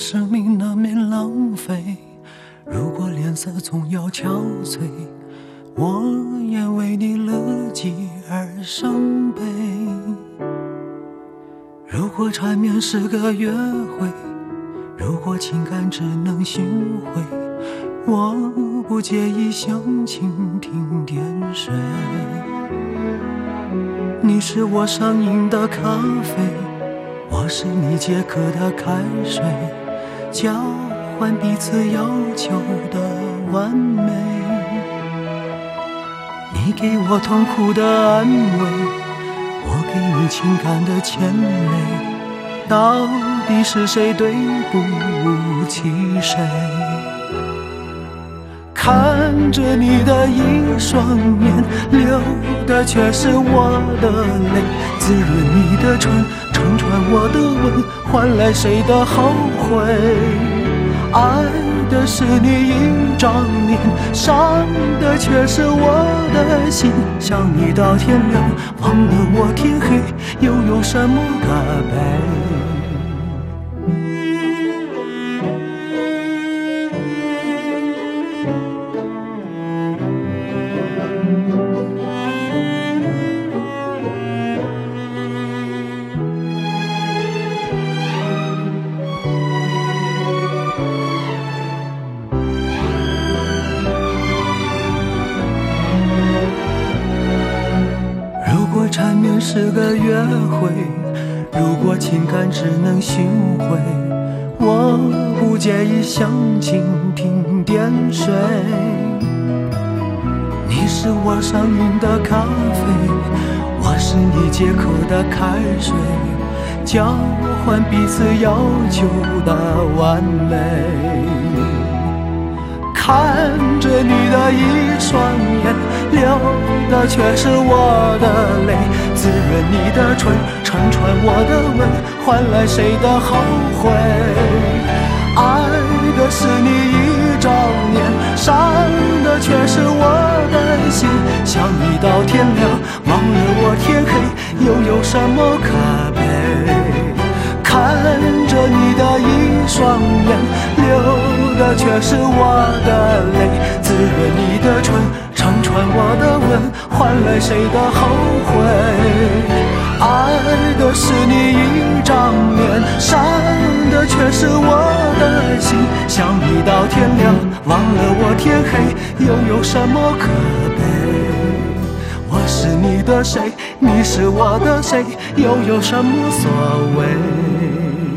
生命难免浪费，如果脸色总要憔悴，我也为你乐极而伤悲。如果缠绵是个约会，如果情感只能寻回，我不介意向蜻蜓点水。你是我上瘾的咖啡，我是你解渴的开水，交换彼此要求的完美。你给我痛苦的安慰，我给你情感的牵累，到底是谁对不起谁？看着你的一双眼，流的却是我的泪，滋润你的唇，承传我的吻，换来谁的后悔？爱的是你一张脸，伤的却是我的心。想你到天亮，忘了我天黑，又有什么可悲？如果缠绵是个约会，如果情感只能寻回，我不介意向蜻蜓点水。你是我上瘾的咖啡，我是你解渴的开水，交换彼此要求的完美。看着你的一双眼，流的却是我的泪，滋润你的唇，承传我的吻，换来谁的后悔？爱的是你一张脸，伤的却是我的心。想你到天亮，忘了我天黑，又有什么可悲？看着你的一双眼，流的却是我的泪，滋润你的唇，承传我的吻，换来谁的后悔？爱的是你一张脸，伤的却是我的心。想你到天亮，忘了我天黑，又有什么可悲？我是你的谁，你是我的谁，又有什么所谓？